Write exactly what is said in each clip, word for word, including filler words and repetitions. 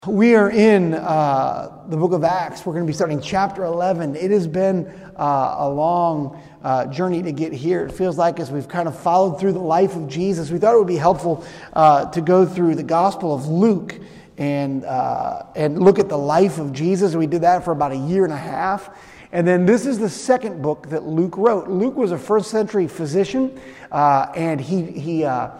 We are in uh, the book of Acts. We're going to be starting chapter eleven. It has been uh, a long uh, journey to get here. It feels like as we've kind of followed through the life of Jesus, we thought it would be helpful uh, to go through the Gospel of Luke and uh, and look at the life of Jesus. We did that for about a year and a half. And then this is the second book that Luke wrote. Luke was a first century physician, uh, and he he. Uh,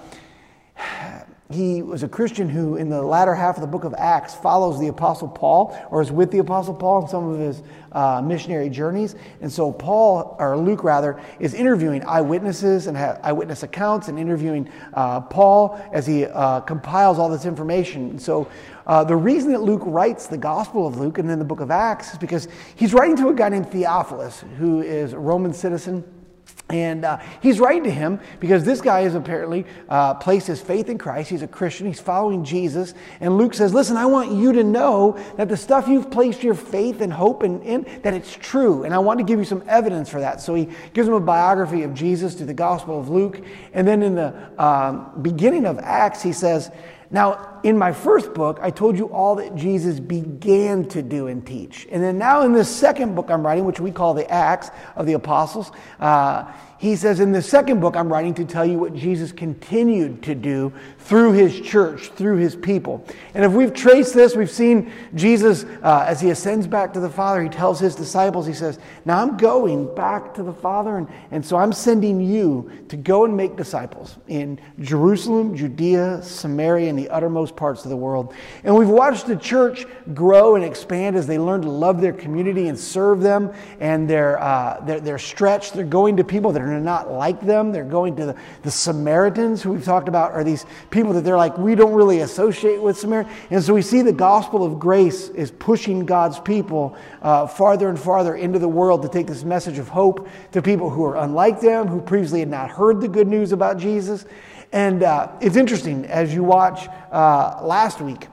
He was a Christian who, in the latter half of the book of Acts, follows the Apostle Paul, or is with the Apostle Paul in some of his uh, missionary journeys. And so Paul, or Luke rather, is interviewing eyewitnesses and ha- eyewitness accounts and interviewing uh, Paul as he uh, compiles all this information. And so uh, the reason that Luke writes the Gospel of Luke and then the book of Acts is because he's writing to a guy named Theophilus, who is a Roman citizen. And uh, he's writing to him because this guy has apparently uh, placed his faith in Christ. He's a Christian. He's following Jesus. And Luke says, listen, I want you to know that the stuff you've placed your faith and hope in, in, that it's true. And I want to give you some evidence for that. So he gives him a biography of Jesus through the Gospel of Luke. And then in the um, beginning of Acts, he says, now, in my first book, I told you all that Jesus began to do and teach. And then now in this second book I'm writing, which we call the Acts of the Apostles, uh, he says, in the second book I'm writing to tell you what Jesus continued to do through his church, through his people. And if we've traced this, we've seen Jesus, uh, as he ascends back to the Father, he tells his disciples, he says, now I'm going back to the Father, and, and so I'm sending you to go and make disciples in Jerusalem, Judea, Samaria, and the uttermost parts of the world. And we've watched the church grow and expand as they learn to love their community and serve them, and they're, uh, they're, they're stretched. They're going to people that are not like them. They're going to the, the Samaritans, who we've talked about, are these people that they're like, we don't really associate with Samaritans. And so we see the gospel of grace is pushing God's people uh, farther and farther into the world to take this message of hope to people who are unlike them, who previously had not heard the good news about Jesus. And uh, it's interesting, as you watch uh, last week,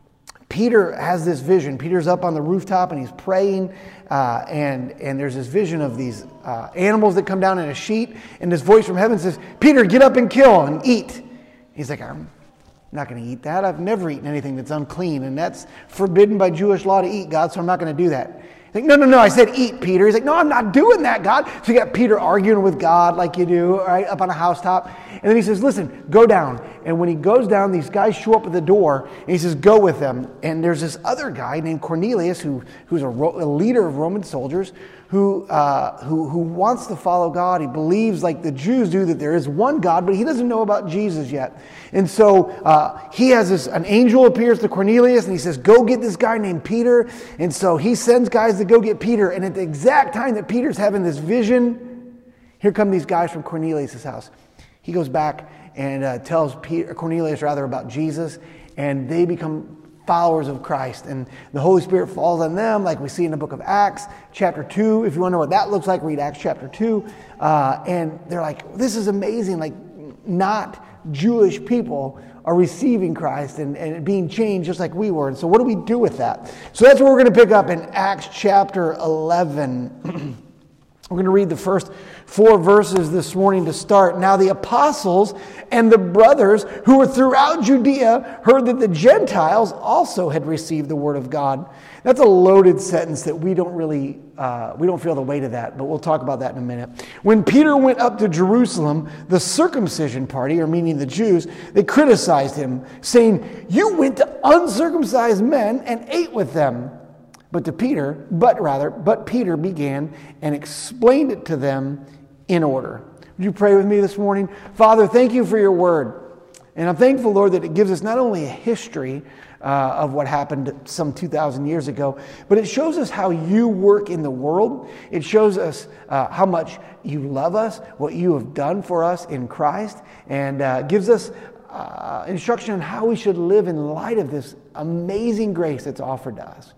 Peter has this vision. Peter's up on the rooftop and he's praying, uh, and, and there's this vision of these uh, animals that come down in a sheet, and this voice from heaven says, Peter, get up and kill and eat. He's like, I'm not going to eat that. I've never eaten anything that's unclean, and that's forbidden by Jewish law to eat, God, so I'm not going to do that. He's like, no, no, no, I said eat, Peter. He's like, no, I'm not doing that, God. So you got Peter arguing with God like you do, right, up on a housetop. And then he says, listen, go down. And when he goes down, these guys show up at the door, and he says, go with them. And there's this other guy named Cornelius, who who's a, Ro- a leader of Roman soldiers, who, uh, who who wants to follow God. He believes, like the Jews do, that there is one God, but he doesn't know about Jesus yet. And so uh, he has this, an angel appears to Cornelius, and he says, go get this guy named Peter. And so he sends guys to go get Peter. And at the exact time that Peter's having this vision, here come these guys from Cornelius' house. He goes back and uh, tells Peter, Cornelius rather about Jesus, and they become followers of Christ. And the Holy Spirit falls on them, like we see in the book of Acts, chapter two. If you want to know what that looks like, read Acts chapter two. Uh, and they're like, this is amazing. Like, not Jewish people are receiving Christ and, and being changed just like we were. And so what do we do with that? So that's what we're going to pick up in Acts chapter eleven. We're going to read the first four verses this morning to start. Now the apostles and the brothers who were throughout Judea heard that the Gentiles also had received the word of God. That's a loaded sentence that we don't really, uh, we don't feel the weight of that, but we'll talk about that in a minute. When Peter went up to Jerusalem, the circumcision party, or meaning the Jews, they criticized him, saying, you went to uncircumcised men and ate with them. But to Peter, but rather, but Peter began and explained it to them in order. Would you pray with me this morning? Father, thank you for your word. And I'm thankful, Lord, that it gives us not only a history uh, of what happened some two thousand years ago, but it shows us how you work in the world. It shows us uh, how much you love us, what you have done for us in Christ, and uh, gives us uh, instruction on how we should live in light of this amazing grace that's offered to us.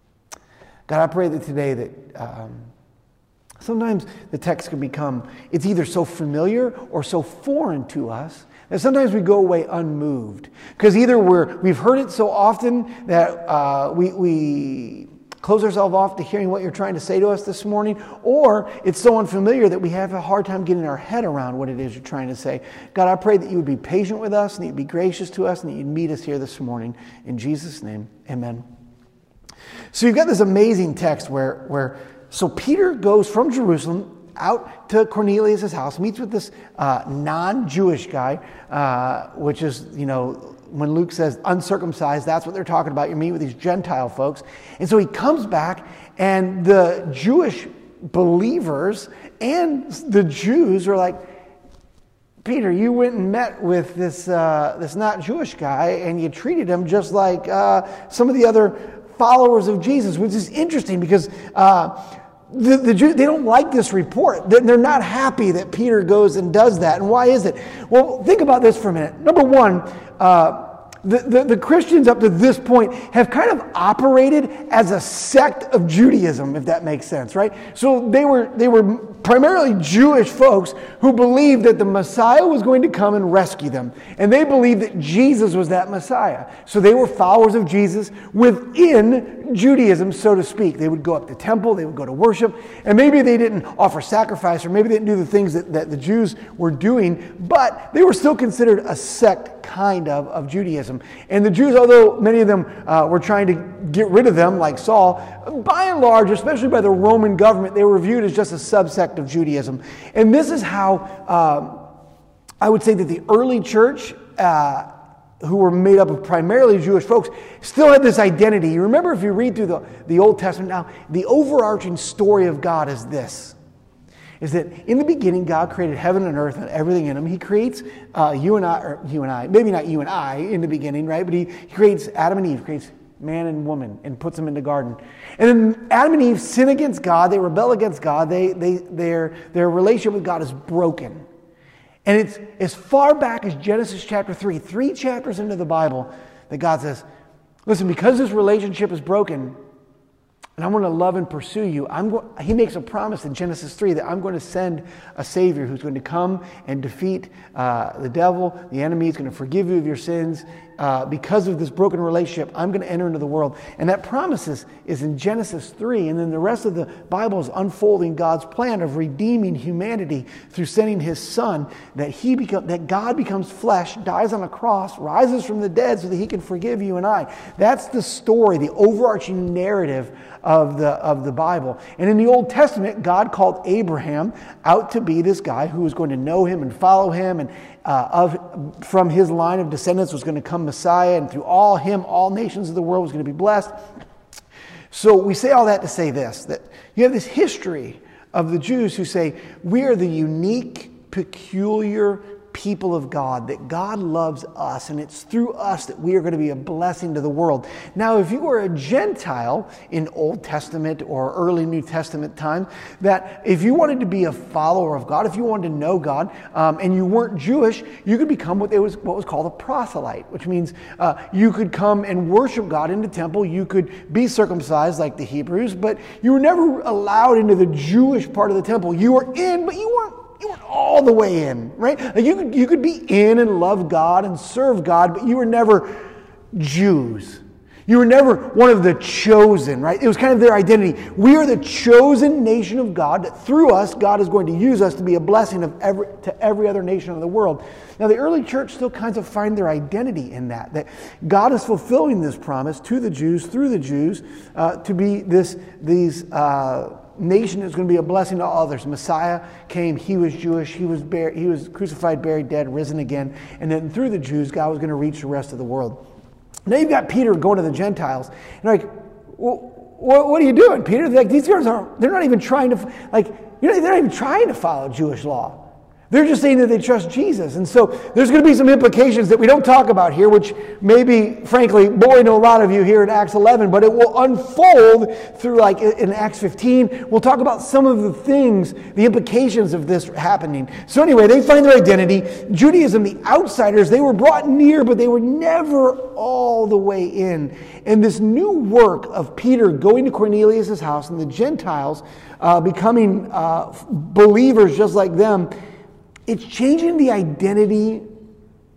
God, I pray that today that um, sometimes the text can become, it's either so familiar or so foreign to us that sometimes we go away unmoved. Because either we're, we've heard it so often that uh, we, we close ourselves off to hearing what you're trying to say to us this morning, or it's so unfamiliar that we have a hard time getting our head around what it is you're trying to say. God, I pray that you would be patient with us, and that you'd be gracious to us, and that you'd meet us here this morning. In Jesus' name, amen. So you've got this amazing text where, where so Peter goes from Jerusalem out to Cornelius' house, meets with this uh, non-Jewish guy, uh, which is, you know, when Luke says uncircumcised, that's what they're talking about. You're meeting with these Gentile folks. And so he comes back, and the Jewish believers and the Jews are like, Peter, you went and met with this uh, this not Jewish guy, and you treated him just like uh, some of the other followers of Jesus, which is interesting because uh, The, the Jews, they don't like this report. They're, they're not happy that Peter goes and does that. And why is it? Well, think about this for a minute. Number one, uh, the, the, the Christians up to this point have kind of operated as a sect of Judaism, if that makes sense, right? So they were they were primarily Jewish folks who believed that the Messiah was going to come and rescue them. And they believed that Jesus was that Messiah. So they were followers of Jesus within Judaism, so to speak. They would go up to temple, they would go to worship, and maybe they didn't offer sacrifice, or maybe they didn't do the things that, that the Jews were doing, but they were still considered a sect, kind of, of Judaism. And the Jews, although many of them uh, were trying to get rid of them, like Saul, by and large, especially by the Roman government, they were viewed as just a subsect of Judaism. And this is how um, I would say that the early church, uh, who were made up of primarily Jewish folks, still had this identity. You remember, if you read through the, the Old Testament now, the overarching story of God is this, is that in the beginning, God created heaven and earth and everything in them. He creates uh, you and I, or you and I, maybe not you and I in the beginning, right? But he, he creates Adam and Eve, creates man and woman, and puts them in the garden. And then Adam and Eve sin against God. They rebel against God. They, they, their, their relationship with God is broken. And it's as far back as Genesis chapter three, three chapters into the Bible, that God says, listen, because this relationship is broken, and I want to love and pursue you, I'm go- he makes a promise in Genesis three that I'm going to send a Savior who's going to come and defeat uh, the devil, the enemy. He's going to forgive you of your sins. Uh, because of this broken relationship, I'm going to enter into the world. And that promise is, is in Genesis three. And then the rest of the Bible is unfolding God's plan of redeeming humanity through sending his Son, that he become, that God becomes flesh, dies on a cross, rises from the dead so that he can forgive you and I. That's the story, the overarching narrative of the, of the Bible. And in the Old Testament, God called Abraham out to be this guy who was going to know him and follow him, and Uh, of from his line of descendants was going to come Messiah, and through all him, all nations of the world was going to be blessed. So we say all that to say this, that you have this history of the Jews who say, we are the unique, peculiar people of God, that God loves us, and it's through us that we are going to be a blessing to the world. Now, if you were a Gentile in Old Testament or early New Testament time, that if you wanted to be a follower of God, if you wanted to know God, um, and you weren't Jewish, you could become what, they was, what was called a proselyte, which means uh, you could come and worship God in the temple. You could be circumcised like the Hebrews, but you were never allowed into the Jewish part of the temple. You were in, but you weren't You weren't all the way in, right? Like you could, you could be in and love God and serve God, but you were never Jews. You were never one of the chosen, right? It was kind of their identity. We are the chosen nation of God, that through us, God is going to use us to be a blessing of every, to every other nation of the world. Now, the early church still kinds of find their identity in that, that God is fulfilling this promise to the Jews, through the Jews, uh, to be this, these, uh, nation is going to be a blessing to all others. Messiah came, he was Jewish, he was buried, he was crucified, buried, dead, risen again, and then through the Jews, God was going to reach the rest of the world. Now you've got Peter going to the Gentiles, and like, well, what are you doing, Peter? Like, these guys aren't, they're not even trying to, like, you know, they're not even trying to follow Jewish law. They're just saying that they trust Jesus. And so there's going to be some implications that we don't talk about here, which may be, frankly, boring to a lot of you here in Acts eleven, but it will unfold through, like in Acts fifteen. We'll talk about some of the things, the implications of this happening. So anyway, they find their identity. Judaism, the outsiders, they were brought near, but they were never all the way in. And this new work of Peter going to Cornelius' house and the Gentiles uh, becoming uh, believers just like them, it's changing the identity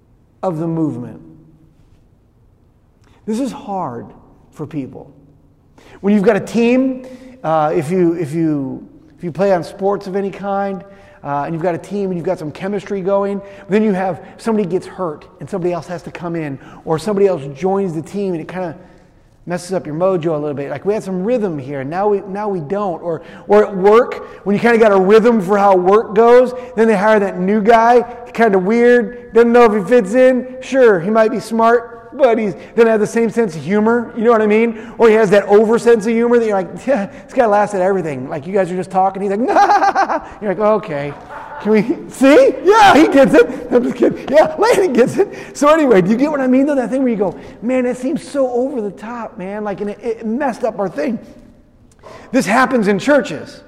of the movement. This is hard for people. When you've got a team, uh, if you if you if you play on sports of any kind, uh, and you've got a team and you've got some chemistry going, then you have somebody gets hurt and somebody else has to come in, or somebody else joins the team and it kind of messes up your mojo a little bit. Like we had some rhythm here, and now we now we don't. Or or at work, when you kind of got a rhythm for how work goes, then they hire that new guy, kind of weird, doesn't know if he fits in. Sure, he might be smart, but he doesn't have the same sense of humor. You know what I mean? Or he has that over sense of humor that you're like, yeah, this guy laughs at everything. Like you guys are just talking, he's like, nah. You're like, okay. Can we see? Yeah, he gets it. I'm just kidding. Yeah, Landon gets it. So anyway, do you get what I mean though? That thing where you go, man, it seems so over the top, man. Like, and it, it messed up our thing. This happens in churches.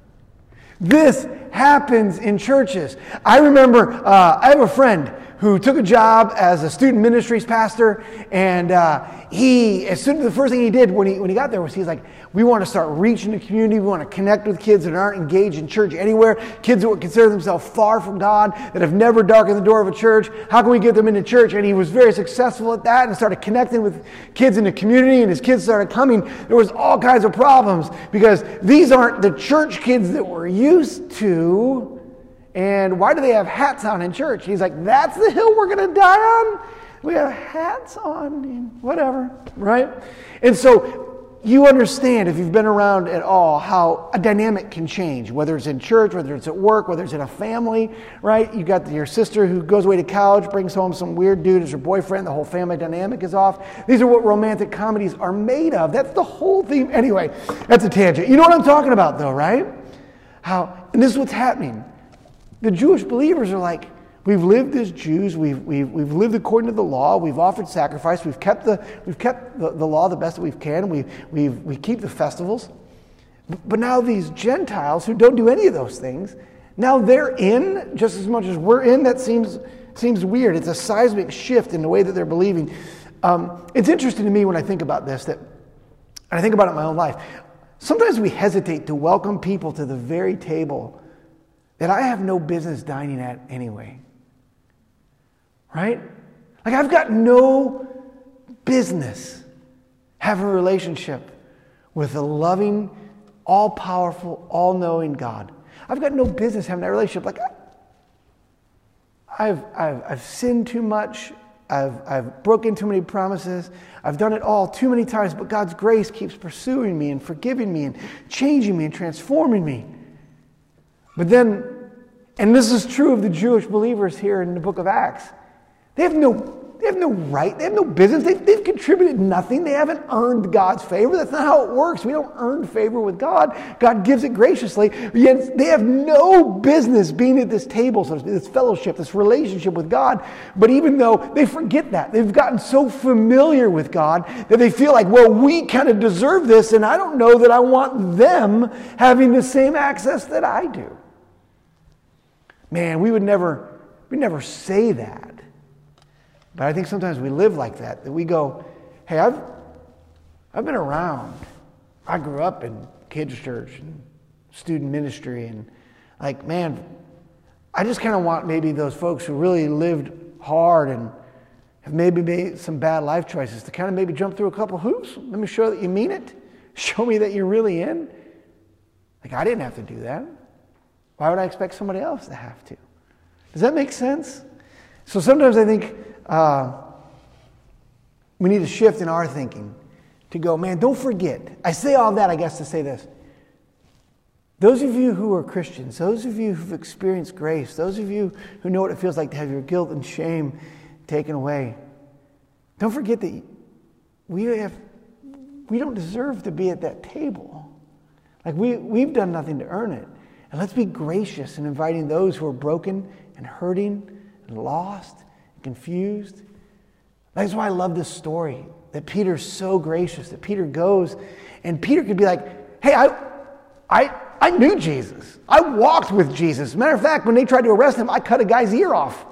This happens in churches. I remember, uh, I have a friend who took a job as a student ministries pastor, and uh, he, as soon as the first thing he did when he when he got there was he's like, we want to start reaching the community. We want to connect with kids that aren't engaged in church anywhere, kids that would consider themselves far from God, that have never darkened the door of a church. How can we get them into church? And he was very successful at that and started connecting with kids in the community, and his kids started coming. There was all kinds of problems because these aren't the church kids that we're used to. And why do they have hats on in church? He's like, that's the hill we're going to die on? We have hats on, and whatever, right? And so you understand, if you've been around at all, how a dynamic can change, whether it's in church, whether it's at work, whether it's in a family, right? You got your sister who goes away to college, brings home some weird dude as her boyfriend, the whole family dynamic is off. These are what romantic comedies are made of. That's the whole theme. Anyway, that's a tangent. You know what I'm talking about, though, right? How, and this is what's happening. The Jewish believers are like, we've lived as Jews, we've, we've, we've lived according to the law, we've offered sacrifice, we've kept the we've kept the, the law the best that we can, we we we keep the festivals. But now these Gentiles who don't do any of those things, now they're in just as much as we're in. That seems seems weird. It's a seismic shift in the way that they're believing. Um, it's interesting to me when I think about this, that, and I think about it in my own life. Sometimes we hesitate to welcome people to the very table that I have no business dining at anyway. Right? Like I've got no business having a relationship with a loving, all-powerful, all-knowing God. I've got no business having that relationship. Like I, I've, I've, I've sinned too much. I've, I've broken too many promises. I've done it all too many times, but God's grace keeps pursuing me and forgiving me and changing me and transforming me. But then, and this is true of the Jewish believers here in the book of Acts, they have no, they have no right, they have no business, they've, they've contributed nothing, they haven't earned God's favor. That's not how it works. We don't earn favor with God. God gives it graciously, yet they have no business being at this table, so to speak, this fellowship, this relationship with God. But even though they forget that, they've gotten so familiar with God that they feel like, well, we kind of deserve this, and I don't know that I want them having the same access that I do. Man, we would never, we never say that. But I think sometimes we live like that, that we go, hey, I've, I've been around. I grew up in kids' church and student ministry, and like, man, I just kind of want maybe those folks who really lived hard and have maybe made some bad life choices to kind of maybe jump through a couple hoops. Let me show that you mean it. Show me that you're really in. Like, I didn't have to do that. Why would I expect somebody else to have to? Does that make sense? So sometimes I think uh, we need a shift in our thinking to go, man, don't forget. I say all that, I guess, to say this. Those of you who are Christians, those of you who've experienced grace, those of you who know what it feels like to have your guilt and shame taken away, don't forget that we have we don't deserve to be at that table. Like we, we've done nothing to earn it. And let's be gracious in inviting those who are broken and hurting and lost and confused. That's why I love this story, that Peter's so gracious, that Peter goes, and Peter could be like, hey, I, I, I knew Jesus. I walked with Jesus. As a matter of fact, when they tried to arrest him, I cut a guy's ear off.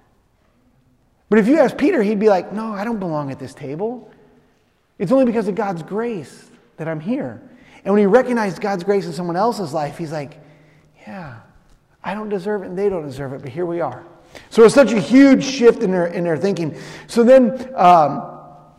But if you ask Peter, he'd be like, no, I don't belong at this table. It's only because of God's grace that I'm here. And when he recognized God's grace in someone else's life, he's like, yeah, I don't deserve it and they don't deserve it, but here we are. So it's such a huge shift in their in their thinking. So then um,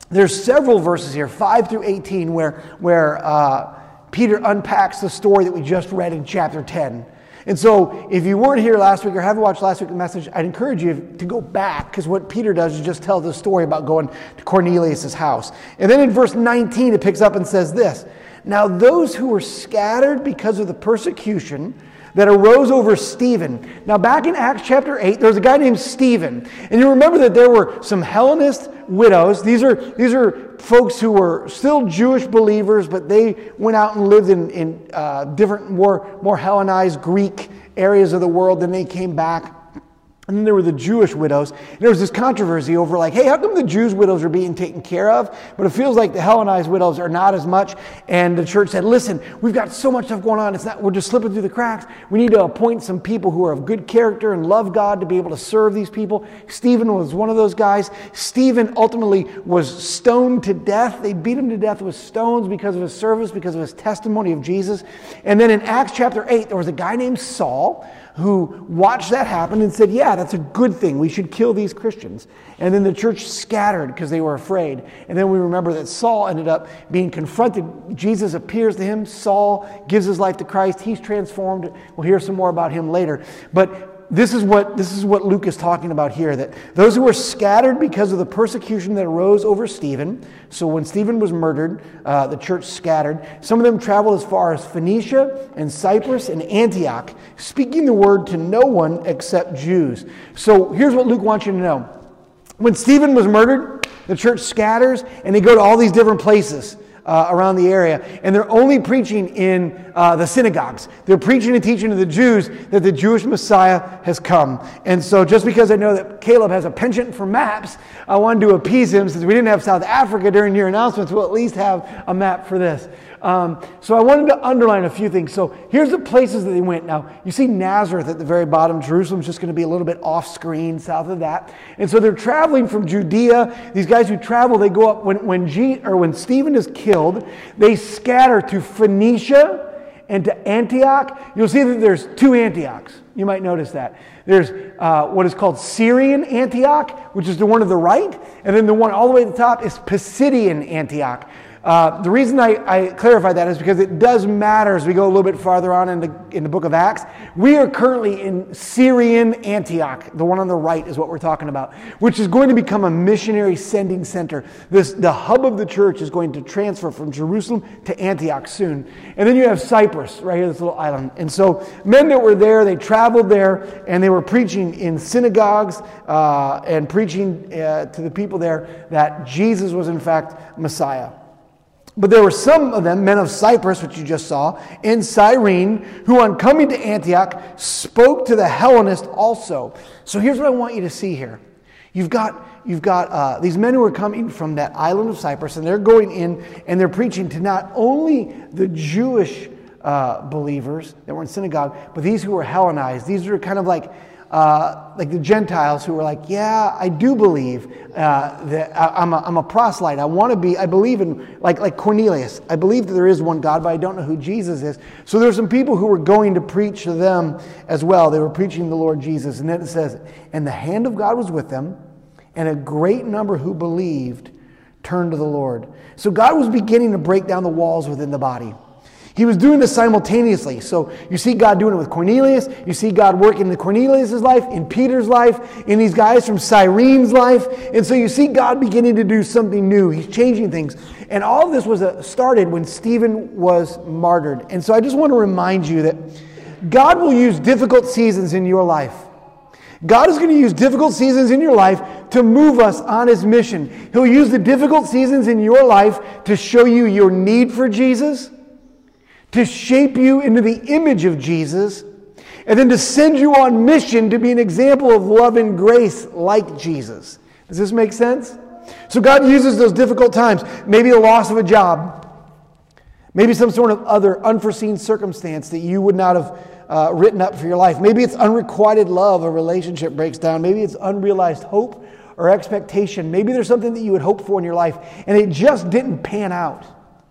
there's several verses here, five through eighteen, where, where uh, Peter unpacks the story that we just read in chapter ten. And so if you weren't here last week or haven't watched last week's message, I'd encourage you to go back, because what Peter does is just tell the story about going to Cornelius' house. And then in verse nineteen, it picks up and says this: "Now those who were scattered because of the persecution that arose over Stephen." Now back in Acts chapter eight, there was a guy named Stephen. And you remember that there were some Hellenist widows. These are, these are folks who were still Jewish believers, but they went out and lived in, in uh, different, more, more Hellenized Greek areas of the world. Then they came back. And then there were the Jewish widows. And there was this controversy over like, hey, how come the Jews' widows are being taken care of, but it feels like the Hellenized widows are not as much? And the church said, listen, we've got so much stuff going on. It's not, we're just slipping through the cracks. We need to appoint some people who are of good character and love God to be able to serve these people. Stephen was one of those guys. Stephen ultimately was stoned to death. They beat him to death with stones because of his service, because of his testimony of Jesus. And then in Acts chapter eight, there was a guy named Saul who watched that happen and said, yeah, that's a good thing. We should kill these Christians. And then the church scattered because they were afraid. And then we remember that Saul ended up being confronted. Jesus appears to him. Saul gives his life to Christ. He's transformed. We'll hear some more about him later. But this is what this is what Luke is talking about here, that those who were scattered because of the persecution that arose over Stephen. So when Stephen was murdered, uh, the church scattered. Some of them traveled as far as Phoenicia and Cyprus and Antioch, speaking the word to no one except Jews. So here's what Luke wants you to know. When Stephen was murdered, the church scatters and they go to all these different places Uh, around the area, and they're only preaching in uh, the synagogues. They're preaching and teaching to the Jews that the Jewish Messiah has come. And so just because I know that Caleb has a penchant for maps, I wanted to appease him. Since we didn't have South Africa during your announcements, we'll at least have a map for this. Um, so I wanted to underline a few things. So here's the places that they went. Now, you see Nazareth at the very bottom. Jerusalem's just going to be a little bit off screen south of that. And so they're traveling from Judea. These guys who travel, they go up when when G, or when Stephen is killed, they scatter to Phoenicia and to Antioch. You'll see that there's two Antiochs. You might notice that. There's uh, what is called Syrian Antioch, which is the one to the right, and then the one all the way at the top is Pisidian Antioch. Uh, the reason I, I clarify that is because it does matter as we go a little bit farther on in the, in the book of Acts. We are currently in Syrian Antioch. The one on the right is what we're talking about, which is going to become a missionary sending center. This, the hub of the church is going to transfer from Jerusalem to Antioch soon. And then you have Cyprus, right here, this little island. And so men that were there, they traveled there, and they were preaching in synagogues uh, and preaching uh, to the people there that Jesus was in fact Messiah. But there were some of them, men of Cyprus, which you just saw, in Cyrene, who on coming to Antioch spoke to the Hellenists also. So here's what I want you to see here. You've got, you've got uh, these men who are coming from that island of Cyprus, and they're going in and they're preaching to not only the Jewish uh, believers that were in synagogue, but these who were Hellenized. These are kind of like Uh, like the Gentiles who were like, yeah, I do believe uh, that I, I'm, a, I'm a proselyte. I want to be, I believe in, like, like Cornelius. I believe that there is one God, but I don't know who Jesus is. So there's some people who were going to preach to them as well. They were preaching the Lord Jesus. And then it says, and the hand of God was with them, and a great number who believed turned to the Lord. So God was beginning to break down the walls within the body. He was doing this simultaneously. So you see God doing it with Cornelius. You see God working in Cornelius' life, in Peter's life, in these guys from Cyrene's life. And so you see God beginning to do something new. He's changing things. And all of this was uh, started when Stephen was martyred. And so I just want to remind you that God will use difficult seasons in your life. God is going to use difficult seasons in your life to move us on His mission. He'll use the difficult seasons in your life to show you your need for Jesus, to shape you into the image of Jesus, and then to send you on mission to be an example of love and grace like Jesus. Does this make sense? So God uses those difficult times, maybe the loss of a job, maybe some sort of other unforeseen circumstance that you would not have uh, written up for your life. Maybe it's unrequited love, a relationship breaks down. Maybe it's unrealized hope or expectation. Maybe there's something that you had hoped for in your life, and it just didn't pan out.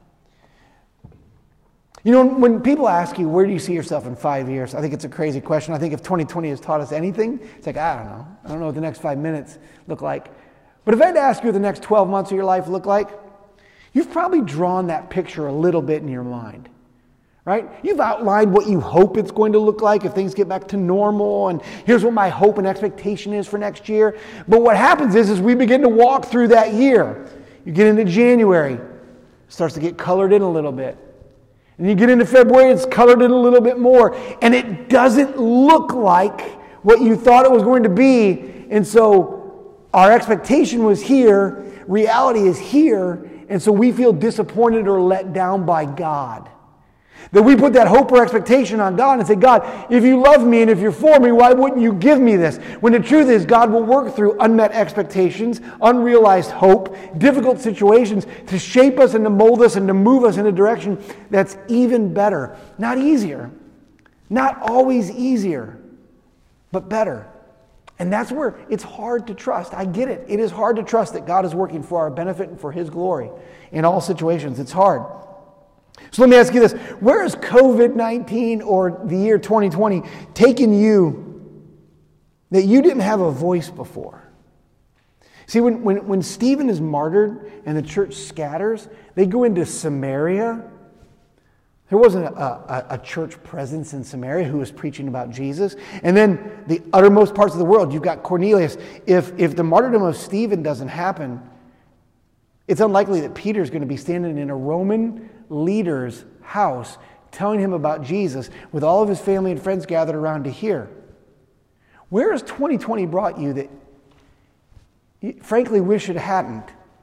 You know, when people ask you, where do you see yourself in five years? I think it's a crazy question. I think if twenty twenty has taught us anything, it's like, I don't know. I don't know what the next five minutes look like. But if I had to ask you what the next twelve months of your life look like, you've probably drawn that picture a little bit in your mind, right? You've outlined what you hope it's going to look like if things get back to normal, and here's what my hope and expectation is for next year. But what happens is, is we begin to walk through that year. You get into January, it starts to get colored in a little bit. And you get into February, it's colored in a little bit more. And it doesn't look like what you thought it was going to be. And so our expectation was here, reality is here, and so we feel disappointed or let down by God. That we put that hope or expectation on God and say, God, if you love me and if you're for me, why wouldn't you give me this? When the truth is, God will work through unmet expectations, unrealized hope, difficult situations to shape us and to mold us and to move us in a direction that's even better. Not easier, not always easier, but better. And that's where it's hard to trust. I get it. It is hard to trust that God is working for our benefit and for His glory in all situations. It's hard. So let me ask you this. Where has covid nineteen or the year twenty twenty taken you that you didn't have a voice before? See, when, when, when Stephen is martyred and the church scatters, they go into Samaria. There wasn't a, a, a church presence in Samaria who was preaching about Jesus. And then the uttermost parts of the world, you've got Cornelius. If, if the martyrdom of Stephen doesn't happen, it's unlikely that Peter's going to be standing in a Roman leader's house telling him about Jesus with all of his family and friends gathered around to hear. Where has twenty twenty brought you that you frankly wish it hadn't?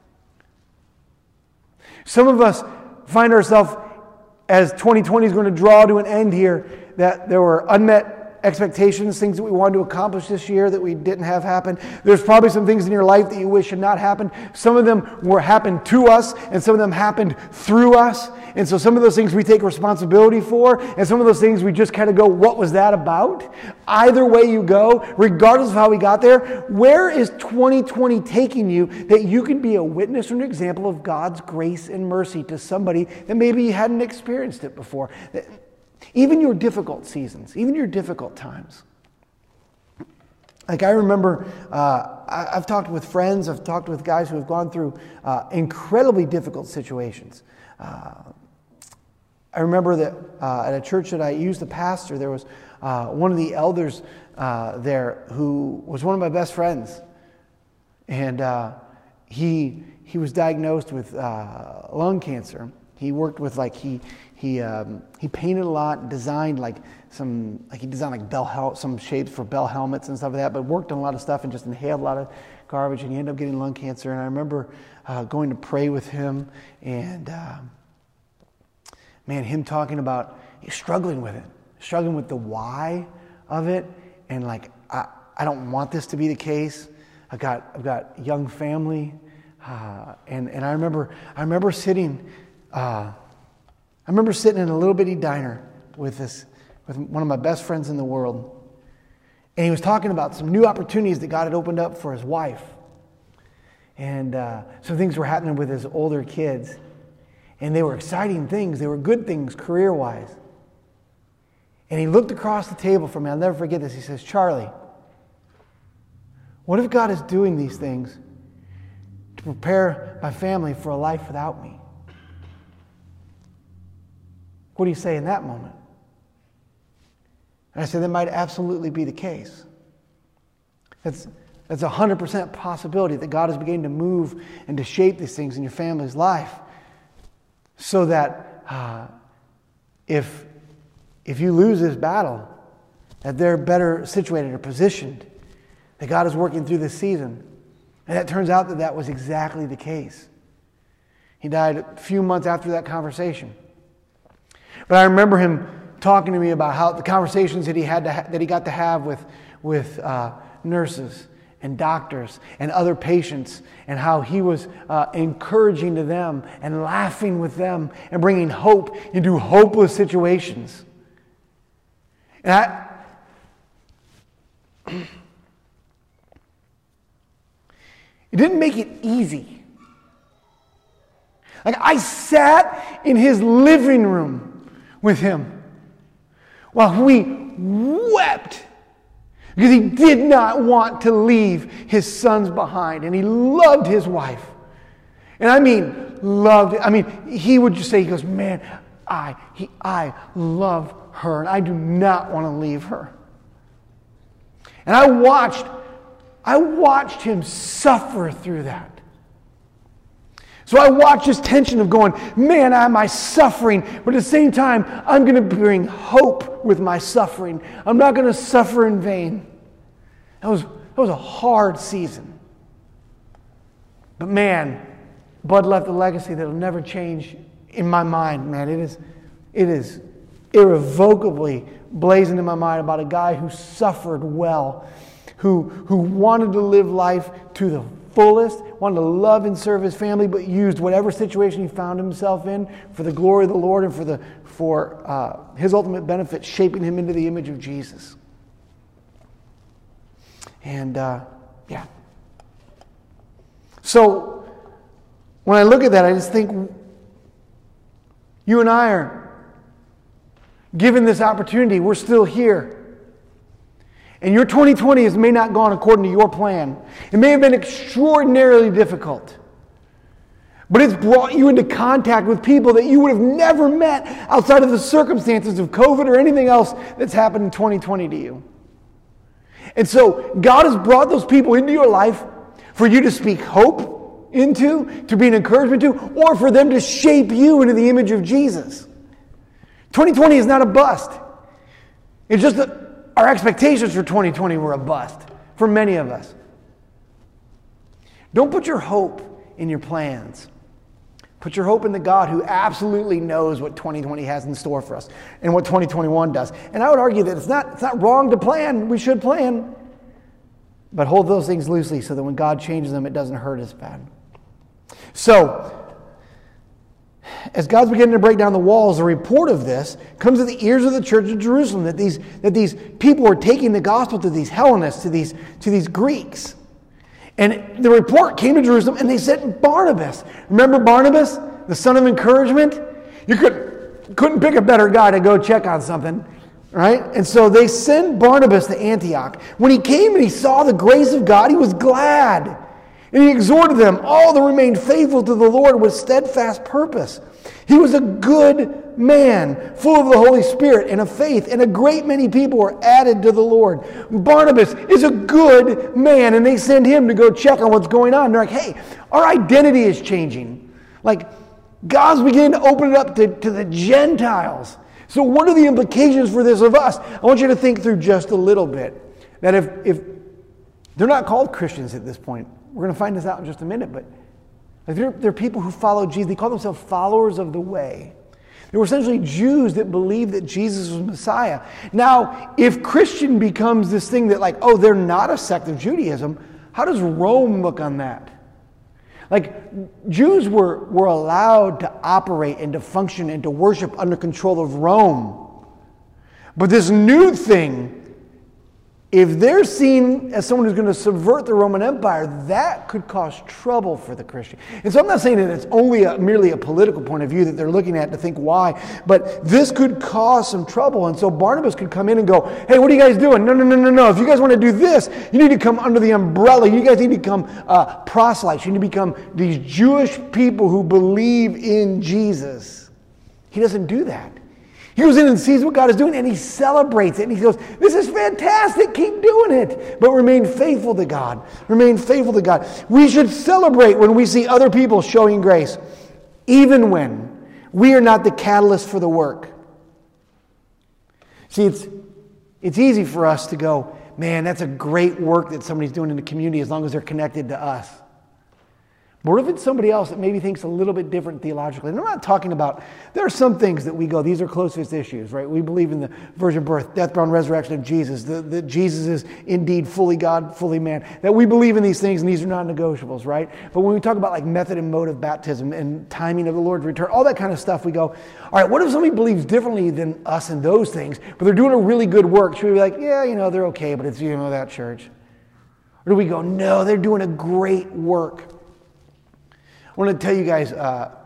Some of us find ourselves, as twenty twenty is going to draw to an end here, that there were unmet expectations, things that we wanted to accomplish this year that we didn't have happen. There's probably some things in your life that you wish had not happened. Some of them were happened to us, and some of them happened through us. And so some of those things we take responsibility for, and some of those things we just kind of go, what was that about? Either way you go, regardless of how we got there, where is twenty twenty taking you that you can be a witness or an example of God's grace and mercy to somebody that maybe you hadn't experienced it before? Even your difficult seasons, even your difficult times. Like I remember, uh, I, I've talked with friends, I've talked with guys who have gone through uh, incredibly difficult situations. Uh, I remember that uh, at a church that I used to pastor, there was uh, one of the elders uh, there who was one of my best friends. And uh, he he was diagnosed with uh, lung cancer. He worked with like, he he um, he painted a lot, designed like some, like he designed like bell hel- some shapes for bell helmets and stuff like that, but worked on a lot of stuff and just inhaled a lot of garbage, and he ended up getting lung cancer. And I remember uh, going to pray with him, and uh, man, him talking about he's struggling with it, struggling with the why of it, and like I, I don't want this to be the case. I've got I've got young family, uh, and and I remember I remember sitting, uh, I remember sitting in a little bitty diner with this with one of my best friends in the world, and he was talking about some new opportunities that God had opened up for his wife, and uh, some things were happening with his older kids. And they were exciting things. They were good things career-wise. And he looked across the table from me. I'll never forget this. He says, Charlie, what if God is doing these things to prepare my family for a life without me? What do you say in that moment? And I said, that might absolutely be the case. That's, that's a one hundred percent possibility that God is beginning to move and to shape these things in your family's life. So that uh, if, if you lose this battle, that they're better situated or positioned, that God is working through this season. And it turns out that that was exactly the case. He died a few months after that conversation. But I remember him talking to me about how the conversations that he had to ha- that he got to have with, with uh, nurses and doctors and other patients, and how he was uh, encouraging to them and laughing with them and bringing hope into hopeless situations. And I, it didn't make it easy. Like I sat in his living room with him while we wept Because he did not want to leave his sons behind. And he loved his wife. And I mean, loved, I mean, he would just say, he goes, man, I, he, I love her. And I do not want to leave her. And I watched, I watched him suffer through that. So I watched this tension of going, man, am I suffering? But at the same time, I'm going to bring hope with my suffering. I'm not going to suffer in vain. That was, that was a hard season. But man, Bud left a legacy that will never change in my mind, man. It is, it is irrevocably blazoned in my mind about a guy who suffered well, who, who wanted to live life to the fullest, wanted to love and serve his family, but used whatever situation he found himself in for the glory of the Lord and for the for uh, his ultimate benefit, shaping him into the image of Jesus. And uh, yeah. So when I look at that, I just think you and I are given this opportunity. We're still here. And your twenty twenty has may not gone according to your plan. It may have been extraordinarily difficult. But it's brought you into contact with people that you would have never met outside of the circumstances of COVID or anything else that's happened in twenty twenty to you. And so God has brought those people into your life for you to speak hope into, to be an encouragement to, or for them to shape you into the image of Jesus. twenty twenty is not a bust. It's just that our expectations for twenty twenty were a bust for many of us. Don't put your hope in your plans. Put your hope in the God who absolutely knows what twenty twenty has in store for us and what twenty twenty-one does. And I would argue that it's not, it's not wrong to plan. We should plan. But hold those things loosely so that when God changes them, it doesn't hurt as bad. So, as God's beginning to break down the walls, a report of this comes to the ears of the church of Jerusalem, that these, that these people are taking the gospel to these Hellenists, to these, to these Greeks. And the report came to Jerusalem, and they sent Barnabas. Remember Barnabas, the son of encouragement? You could, couldn't pick a better guy to go check on something, right? And so they sent Barnabas to Antioch. When he came and he saw the grace of God, he was glad. And he exhorted them all to remain faithful to the Lord with steadfast purpose. He was a good man, full of the Holy Spirit and of faith, and a great many people were added to the Lord. Barnabas is a good man, and they send him to go check on what's going on. They're like, hey, our identity is changing. Like, God's beginning to open it up to, to the Gentiles. So what are the implications for this of us? I want you to think through just a little bit. That if, if they're not called Christians at this point, we're going to find this out in just a minute, but they're, they're people who follow Jesus. They call themselves followers of the way. They were essentially Jews that believed that Jesus was Messiah. Now, if Christian becomes this thing that like, oh, they're not a sect of Judaism, how does Rome look on that? Like, Jews were, were allowed to operate and to function and to worship under control of Rome. But this new thing, if they're seen as someone who's going to subvert the Roman Empire, that could cause trouble for the Christian. And so I'm not saying that it's only a, merely a political point of view that they're looking at to think why, but this could cause some trouble. And so Barnabas could come in and go, hey, what are you guys doing? No, no, no, no, no. If you guys want to do this, you need to come under the umbrella. You guys need to become uh, proselytes. You need to become these Jewish people who believe in Jesus. He doesn't do that. He goes in and sees what God is doing, and he celebrates it. And he goes, this is fantastic. Keep doing it. But remain faithful to God. Remain faithful to God. We should celebrate when we see other people showing grace, even when we are not the catalyst for the work. See, it's, it's easy for us to go, man, that's a great work that somebody's doing in the community as long as they're connected to us. But what if it's somebody else that maybe thinks a little bit different theologically? And I'm not talking about, there are some things that we go, these are closest issues, right? We believe in the virgin birth, death, burial, and resurrection of Jesus, that, that Jesus is indeed fully God, fully man, that we believe in these things and these are non-negotiables, right? But when we talk about like method and mode of baptism and timing of the Lord's return, all that kind of stuff, we go, all right, what if somebody believes differently than us in those things, but they're doing a really good work? Should we be like, yeah, you know, they're okay, but it's, you know, that church? Or do we go, no, they're doing a great work? I want to tell you guys, uh,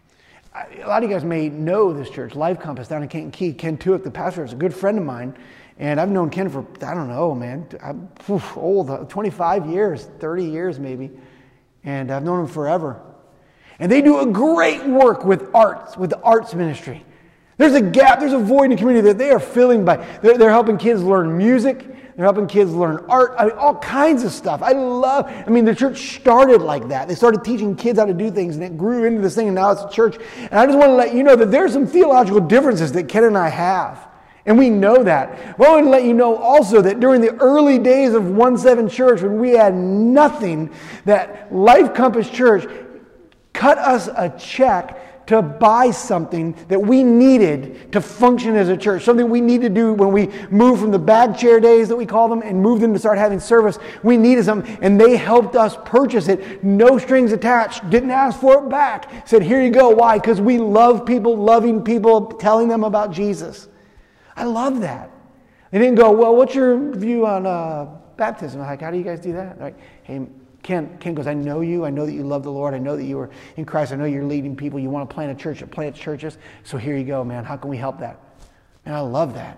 a lot of you guys may know this church, Life Compass, down in Kankakee. Ken Tuick, the pastor, is a good friend of mine. And I've known Ken for, I don't know, man, I'm old, twenty-five years, thirty years maybe. And I've known him forever. And they do a great work with arts, with the arts ministry. There's a gap, there's a void in the community that they are filling by. They're, they're helping kids learn music. They're helping kids learn art. I mean, all kinds of stuff. I love, I mean, the church started like that. They started teaching kids how to do things, and it grew into this thing, and now it's a church. And I just want to let you know that there's some theological differences that Ken and I have. And we know that. Well, I want to let you know also that during the early days of one seven Church, when we had nothing, that Life Compass Church cut us a check to buy something that we needed to function as a church, something we need to do when we moved from the bag chair days that we call them and moved them to start having service. We needed something, and they helped us purchase it. No strings attached. Didn't ask for it back. Said, here you go. Why? Because we love people, loving people, telling them about Jesus. I love that. They didn't go, well, what's your view on uh, baptism? I'm like, how do you guys do that? Like, hey, Ken, Ken goes, I know you. I know that you love the Lord. I know that you are in Christ. I know you're leading people. You want to plant a church that plants churches. So here you go, man. How can we help that? And I love that.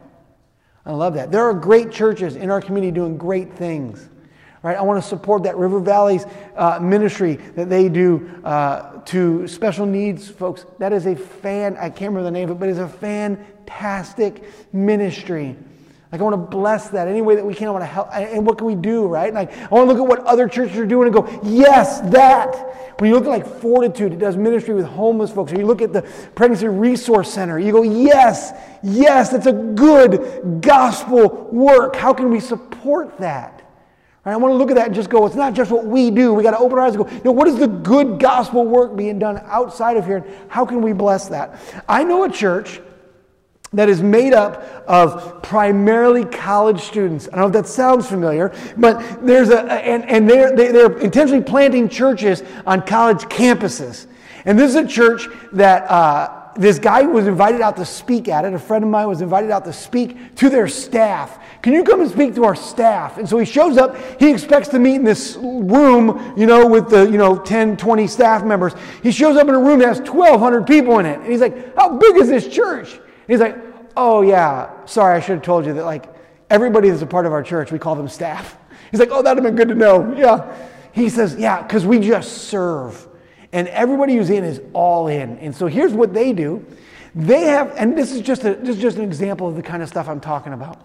I love that. There are great churches in our community doing great things. Right? I want to support that River Valley's uh, ministry that they do uh, to special needs folks. That is a fan, I can't remember the name of it, but it's a fantastic ministry. Like, I want to bless that any way that we can. I want to help. And what can we do, right? Like, I want to look at what other churches are doing and go, yes, that. When you look at like Fortitude, it does ministry with homeless folks. Or you look at the Pregnancy Resource Center, you go, yes, yes, that's a good gospel work. How can we support that? Right? I want to look at that and just go, it's not just what we do. We got to open our eyes and go, no, what is the good gospel work being done outside of here? And how can we bless that? I know a church that is made up of primarily college students. I don't know if that sounds familiar, but there's a, and, and they're, they're intentionally planting churches on college campuses. And this is a church that uh, this guy was invited out to speak at it. A friend of mine was invited out to speak to their staff. Can you come and speak to our staff? And so he shows up. He expects to meet in this room, you know, with the, you know, ten, twenty staff members. He shows up in a room that has twelve hundred people in it. And he's like, how big is this church? He's like, oh yeah, sorry, I should have told you that, like, everybody that's a part of our church, we call them staff. He's like, oh, that'd have been good to know. Yeah. He says, yeah, because we just serve. And everybody who's in is all in. And so here's what they do. They have, and this is just a, this is just an example of the kind of stuff I'm talking about.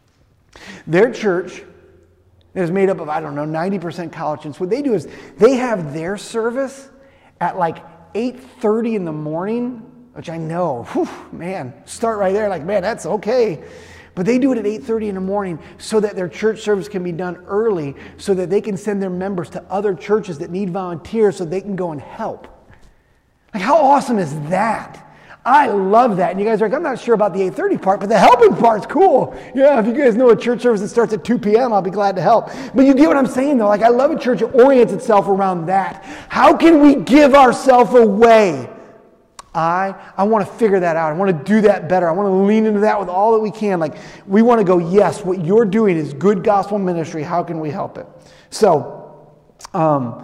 Their church is made up of, I don't know, ninety percent college students. What they do is they have their service at like eight thirty in the morning, which I know, whew, man, start right there, like, man, that's okay. But they do it at eight thirty in the morning so that their church service can be done early, so that they can send their members to other churches that need volunteers so they can go and help. Like, how awesome is that? I love that. And you guys are like, I'm not sure about the eight thirty part, but the helping part's cool. Yeah, if you guys know a church service that starts at two p.m., I'll be glad to help. But you get what I'm saying, though. Like, I love a church that orients itself around that. How can we give ourselves away? I, I want to figure that out. I want to do that better. I want to lean into that with all that we can. Like, we want to go, yes, what you're doing is good gospel ministry. How can we help it? So, um,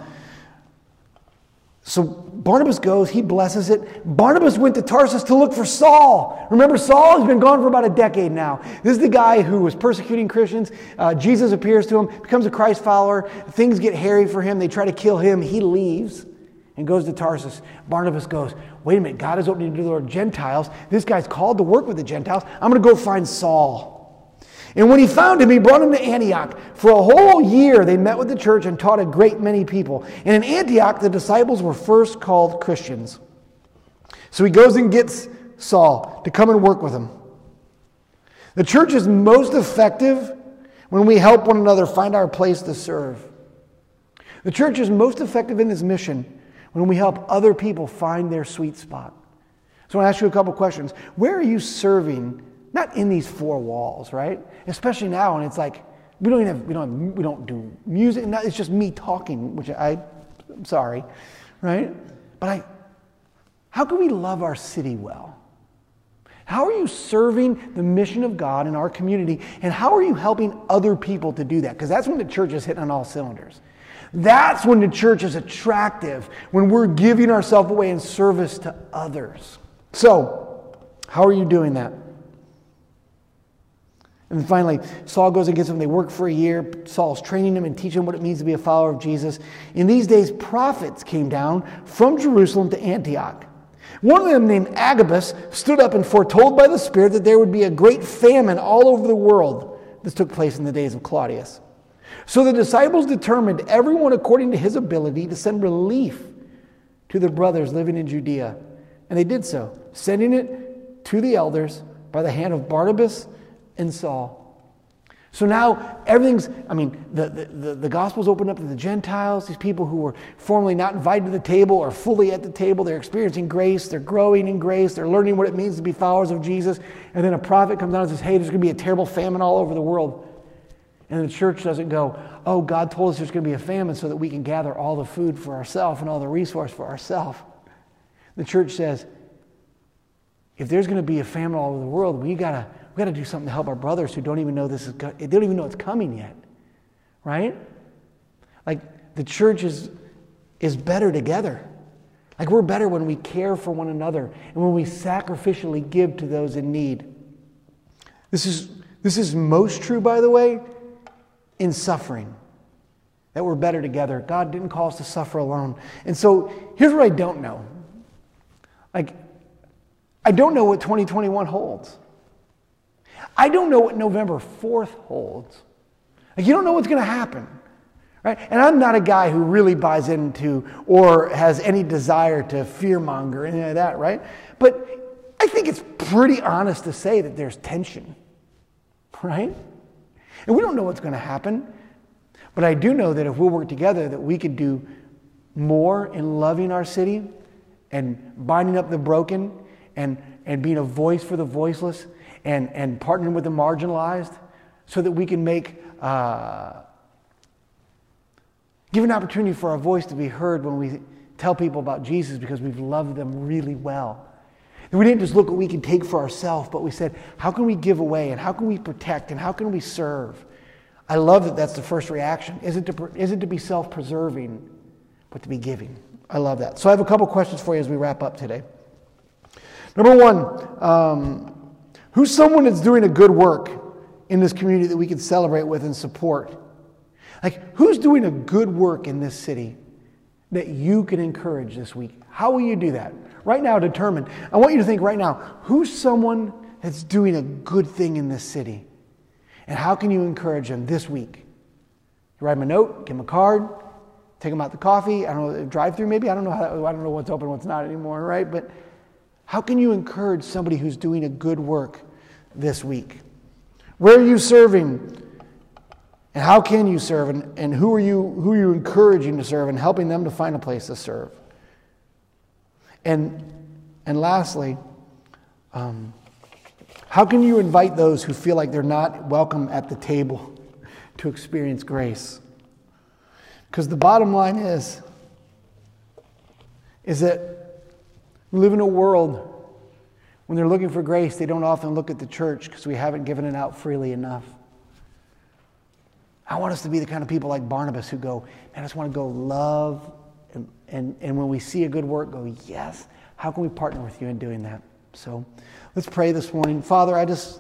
so Barnabas goes, he blesses it. Barnabas went to Tarsus to look for Saul. Remember, Saul has been gone for about a decade now. This is the guy who was persecuting Christians. Uh, Jesus appears to him, becomes a Christ follower. Things get hairy for him. They try to kill him. He leaves and goes to Tarsus. Barnabas goes, wait a minute, God is opening the door to Gentiles. This guy's called to work with the Gentiles. I'm going to go find Saul. And when he found him, he brought him to Antioch. For a whole year, they met with the church and taught a great many people. And in Antioch, the disciples were first called Christians. So he goes and gets Saul to come and work with him. The church is most effective when we help one another find our place to serve. The church is most effective in this mission when we help other people find their sweet spot. So I want to ask you a couple questions. Where are you serving? Not in these four walls, right? Especially now, and it's like we don't even have, we don't have, we don't do music. It's just me talking, which I, I'm sorry, right? But I, how can we love our city well? How are you serving the mission of God in our community, and how are you helping other people to do that? Because that's when the church is hitting on all cylinders. That's when the church is attractive, when we're giving ourselves away in service to others. So, how are you doing that? And then finally, Saul goes and gets them. They work for a year. Saul's training them and teaching them what it means to be a follower of Jesus. In these days, prophets came down from Jerusalem to Antioch. One of them, named Agabus, stood up and foretold by the Spirit that there would be a great famine all over the world. This took place in the days of Claudius. So the disciples determined, everyone according to his ability, to send relief to their brothers living in Judea. And they did so, sending it to the elders by the hand of Barnabas and Saul. So now everything's, I mean, the, the, the gospel's opened up to the Gentiles, these people who were formerly not invited to the table are fully at the table. They're experiencing grace. They're growing in grace. They're learning what it means to be followers of Jesus. And then a prophet comes down and says, hey, there's going to be a terrible famine all over the world. And the church doesn't go, oh, God told us there's going to be a famine so that we can gather all the food for ourselves and all the resource for ourselves. The church says, if there's going to be a famine all over the world, we got to we got to do something to help our brothers who don't even know this is they don't even know it's coming yet. Right? Like the church is is better together. Like we're better when we care for one another and when we sacrificially give to those in need. This is this is most true, by the way, in suffering. That we're better together. God didn't call us to suffer alone. And so here's what I don't know. Like I don't know what twenty twenty-one holds. I don't know what November fourth holds. Like, you don't know what's going to happen, right? And I'm not a guy who really buys into or has any desire to fearmonger or anything like that, right? But I think it's pretty honest to say that there's tension, right? And we don't know what's going to happen. But I do know that if we'll work together, that we could do more in loving our city and binding up the broken and, and being a voice for the voiceless and, and partnering with the marginalized so that we can make, uh, give an opportunity for our voice to be heard when we tell people about Jesus because we've loved them really well. And we didn't just look what we can take for ourselves, but we said, how can we give away and how can we protect and how can we serve? I love that that's the first reaction. Isn't to, isn't to be self-preserving, but to be giving. I love that. So I have a couple questions for you as we wrap up today. Number one, um, who's someone that's doing a good work in this community that we can celebrate with and support? Like, who's doing a good work in this city that you can encourage this week? How will you do that? Right now, determine. I want you to think right now, who's someone that's doing a good thing in this city? And how can you encourage them this week? You write them a note, give them a card, take them out to coffee, I don't know, drive-through maybe? I don't know how, I don't know what's open, what's not anymore, right? But how can you encourage somebody who's doing a good work this week? Where are you serving? And how can you serve? And, and who are you who are you encouraging to serve and helping them to find a place to serve? And and lastly, um, how can you invite those who feel like they're not welcome at the table to experience grace? Because the bottom line is, is that we live in a world when they're looking for grace, they don't often look at the church because we haven't given it out freely enough. I want us to be the kind of people like Barnabas who go, man, I just want to go love, and, and, and when we see a good work, go, yes, how can we partner with you in doing that? So let's pray this morning. Father, I just,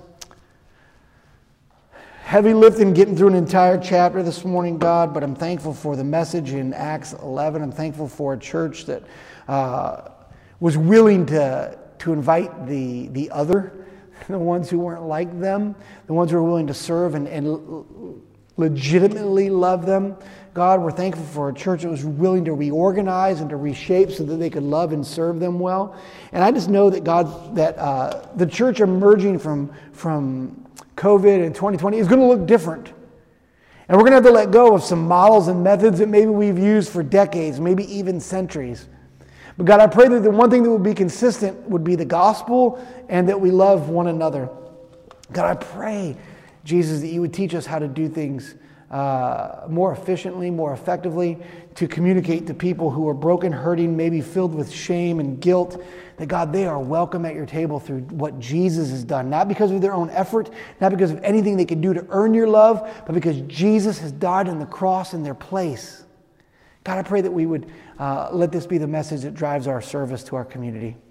heavy lifting getting through an entire chapter this morning, God, but I'm thankful for the message in Acts eleven. I'm thankful for a church that uh, was willing to, to invite the, the other, the ones who weren't like them, the ones who were willing to serve and, and legitimately love them. God, we're thankful for a church that was willing to reorganize and to reshape so that they could love and serve them well. And I just know that God, that uh, the church emerging from, from COVID and twenty twenty is going to look different. And we're going to have to let go of some models and methods that maybe we've used for decades, maybe even centuries. But God, I pray that the one thing that would be consistent would be the gospel and that we love one another. God, I pray, Jesus, that you would teach us how to do things uh, more efficiently, more effectively, to communicate to people who are broken, hurting, maybe filled with shame and guilt, that God, they are welcome at your table through what Jesus has done, not because of their own effort, not because of anything they could do to earn your love, but because Jesus has died on the cross in their place. God, I pray that we would uh, let this be the message that drives our service to our community.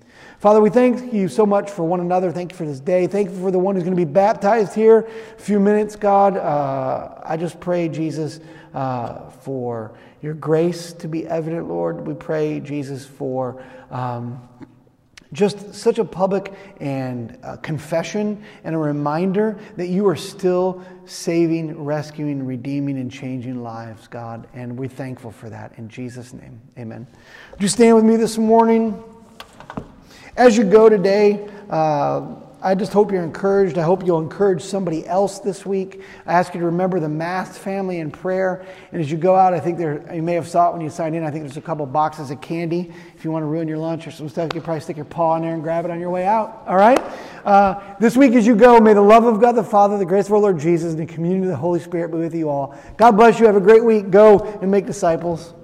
Father, we thank you so much for one another. Thank you for this day. Thank you for the one who's going to be baptized here. A few minutes, God. Uh, I just pray, Jesus, uh, for your grace to be evident, Lord. We pray, Jesus, for um, just such a public and uh, confession and a reminder that you are still saving, rescuing, redeeming, and changing lives, God. And we're thankful for that. In Jesus' name, amen. Would you stand with me this morning? As you go today, uh, I just hope you're encouraged. I hope you'll encourage somebody else this week. I ask you to remember the Mast family in prayer. And as you go out, I think there, you may have saw it when you signed in, I think there's a couple boxes of candy. If you want to ruin your lunch or some stuff, you can probably stick your paw in there and grab it on your way out. All right? Uh, this week as you go, may the love of God the Father, the grace of our Lord Jesus, and the communion of the Holy Spirit be with you all. God bless you. Have a great week. Go and make disciples.